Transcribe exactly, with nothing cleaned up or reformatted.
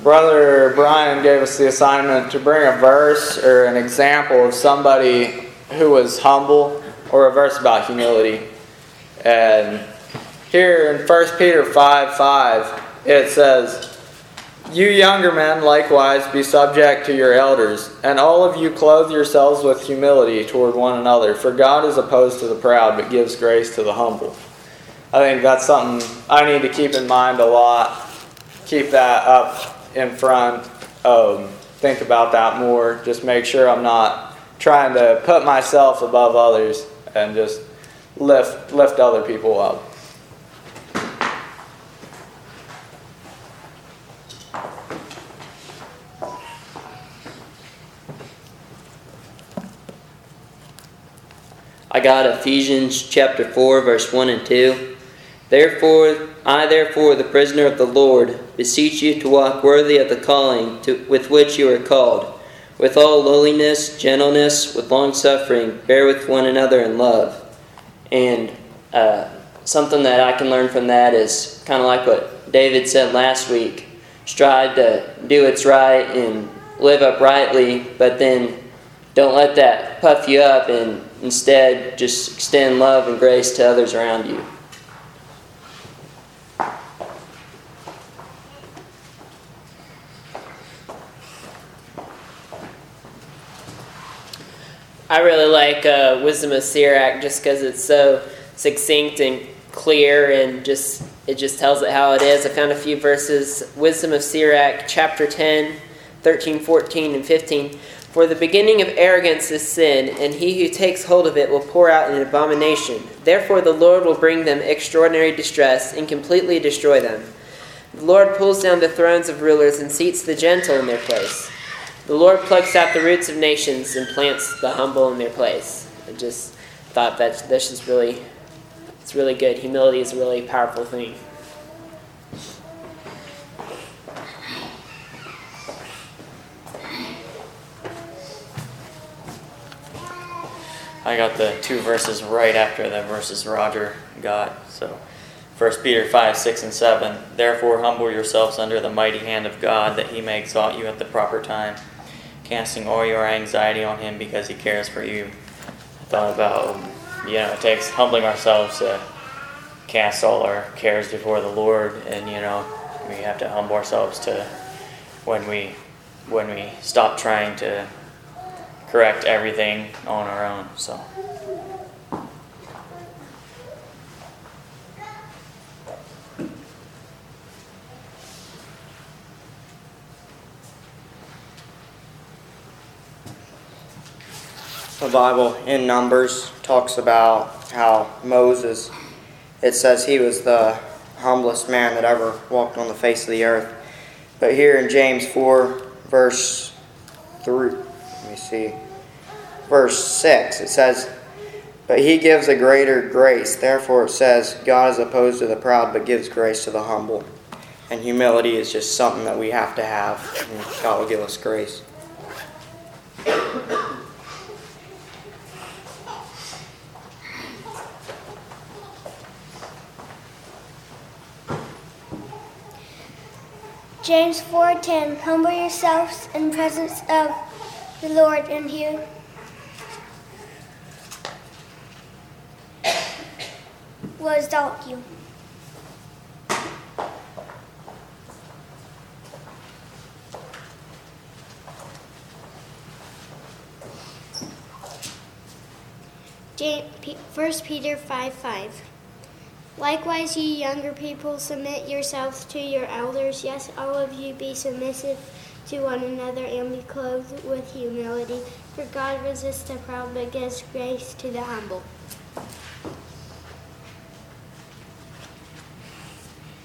Brother Brian gave us the assignment to bring a verse or an example of somebody who was humble, or a verse about humility. And here in First Peter five five, it says, "You younger men likewise be subject to your elders, and all of you clothe yourselves with humility toward one another, for God is opposed to the proud, but gives grace to the humble." I think that's something I need to keep in mind a lot. Keep that up in front. Um, think about that more. Just make sure I'm not trying to put myself above others and just lift lift other people up. I got Ephesians chapter four, verse one and two. Therefore, I therefore, the prisoner of the Lord, beseech you to walk worthy of the calling to, with which you are called, with all lowliness, gentleness, with long-suffering, bear with one another in love. And uh, something that I can learn from that is kind of like what David said last week. Strive to do what's right and live uprightly, but then don't let that puff you up, and instead just extend love and grace to others around you. I really like uh, Wisdom of Sirach just because it's so succinct and clear, and just it just tells it how it is. I found a few verses. Wisdom of Sirach, chapter ten, thirteen, fourteen, and fifteen. "For the beginning of arrogance is sin, and he who takes hold of it will pour out an abomination. Therefore the Lord will bring them extraordinary distress and completely destroy them. The Lord pulls down the thrones of rulers and seats the gentle in their place. The Lord plucks out the roots of nations and plants the humble in their place." I just thought that this is really, it's really good. Humility is a really powerful thing. I got the two verses right after the verses Roger got. So, First Peter five, six, and seven. "Therefore humble yourselves under the mighty hand of God, that he may exalt you at the proper time, casting all your anxiety on him because he cares for you." I thought about, you know, it takes humbling ourselves to cast all our cares before the Lord, and, you know, we have to humble ourselves to when we when we stop trying to correct everything on our own. So. The Bible in Numbers talks about how Moses, it says he was the humblest man that ever walked on the face of the earth. But here in James four, verse three, let me see, verse six, it says, "But he gives a greater grace. Therefore it says, God is opposed to the proud, but gives grace to the humble." And humility is just something that we have to have, and God will give us grace. James four ten, "Humble yourselves in the presence of the Lord, and he will exalt you." First Peter five five. "Likewise, ye younger people, submit yourselves to your elders. Yes, all of you be submissive to one another, and be clothed with humility. For God resists the proud, but gives grace to the humble."